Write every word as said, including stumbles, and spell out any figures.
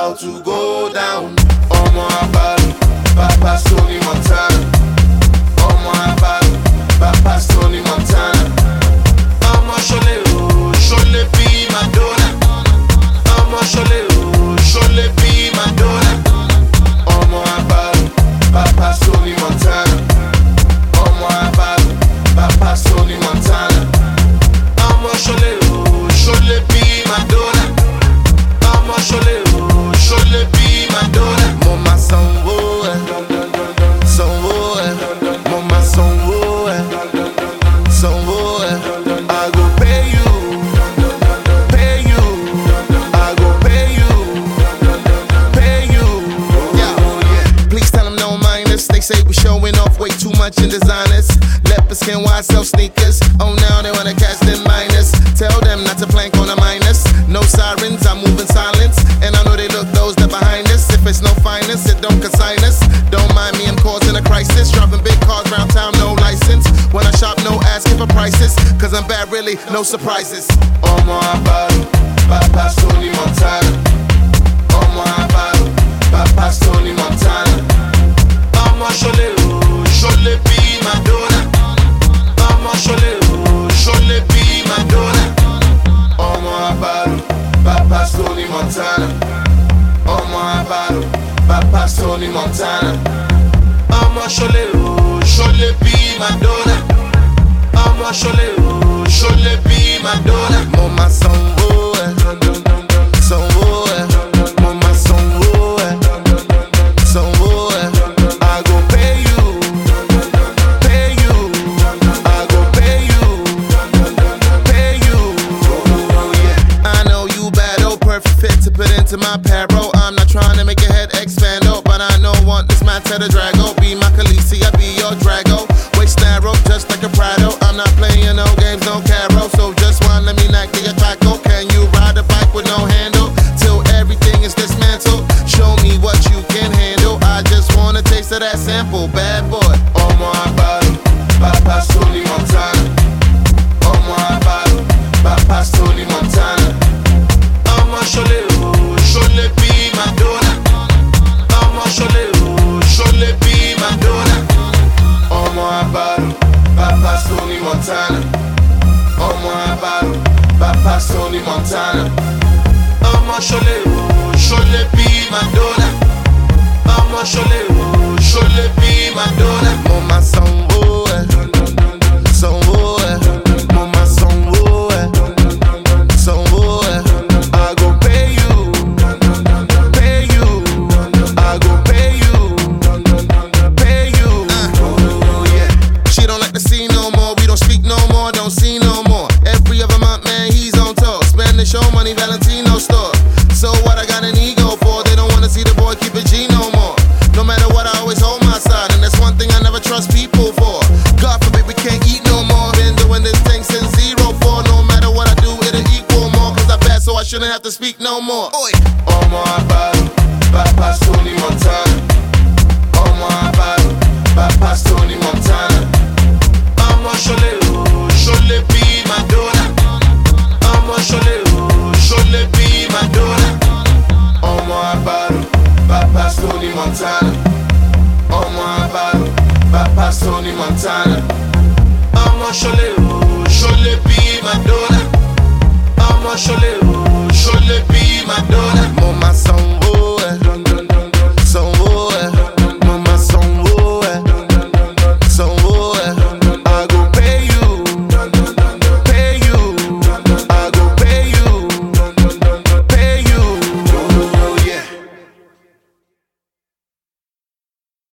about to go down. Ọmọ Abalu, Papa Tony Montana. Ọmọ Abalu, Papa Tony Montana. Ọmọ Ṣọlé o, Ṣọlé bí Madonna. Ọmọ Ṣọlé o, Ṣọlé bí Madonna. Ọmọ Abalu, Papa Tony Montana. Ọmọ Abalu, Papa Tony Montana. Ọmọ Ṣọlé o, Ṣọlé bí Madonna. Ọmọ Ṣọlé o, Ṣọlé bí Madonna. Mo ma sanwó ẹ, sanwó ẹ, mo ma sanwó ẹ, sanwó ẹ. I go pay you, pay you, I go pay you, pay you. Yeah. Please tell them no minus. They say we showing off way too much in designers. Leopard skin, wide sell sneakers. Oh, now they wanna catch them minus. Tell them not to plank on a minus. No sirens, I move in silence. And I know they look those that behind us. If it's no finance, it don't consign us. Don't mind me, I'm causing a crisis. Dropping big cars round town, no license. When I shop, no asking for prices. Cause I'm bad, really, no surprises. Ọmọ Abalu, Papa Tony Montana. Ọmọ Abalu, Papa Tony Montana. Ọmọ Ṣọlé o, Ṣọlé bí Madonna. Ọmọ Ṣọlé o, Ṣọlé bí Madonna. Ọmọ Abalu, Papa Tony Montana. Ọmọ Abalu, Papa Tony Montana. Ọmọ Ṣọlé o, Ṣọlé bí Madonna. Ọmọ Ṣọlé o, Ṣọlé bí Madonna. Mo ma sanwó ẹ, sanwó ẹ, mo ma sanwó ẹ, sanwó ẹ. I go pay you, pay you, I go pay you, pay you. I know you bad, oh perfect fit to put into my payroll. I'm not trying to make your head expand, oh, but I know want this man to the Drago. Be my Khaleesi, I be your Drago. Waist narrow, just like a Prado. I'm not playing no games, no caro. So just one, let me knock to your taco. Can you ride a bike with no handle? Till everything is dismantled. Show me what you can handle. I just wanna taste of that sample, bad boy. Ọmọ Abalu, Papa Tony Montana. Ọmọ Abalu, Papa Tony Montana. Ọmọ Ṣọlé o, Ṣọlé bí Madonna. Ọmọ Ṣọlé o, Ṣọlé bí Madonna. Ọmọ Abalu, Papa Tony Montana. Ọmọ Abalu, Papa Tony Montana. Ọmọ Ṣọlé o, Ṣọlé bí Madonna. Ọmọ Ṣọlé o, Ṣọlé bí Madonna. Mo ma sanwó ẹ, sanwó ẹ, mo ma sanwó ẹ, sanwó ẹ. I go pay you, pay you, I go pay you, pay you. Uh, yeah. She don't like to see no more, we don't speak no more, don't see no more. Every other month, man, he's on tour. Spend the show money, Valentino store. So what I got an ego for? They don't wanna see the boy keep a G no more. No matter what, I always hold my side, and that's one thing I never trust people for. God forbid we can't eat no more. Been doing this thing since zero four. No matter what I do, it'll equal more. Cause I bad, so I shouldn't have to speak no more. Oi. Ọmọ Abalu, Papa Tony Montana. Ọmọ Abalu, Papa Tony Montana. Ọmọ Ṣọlé o, Ṣọlé bí Madonna. Ọmọ Ṣọlé o, Ṣọlé bí Madonna. Ọmọ Abalu, Papa Tony Montana. Ọmọ Abalu, Papa Tony Montana. Ọmọ Ṣọlé o,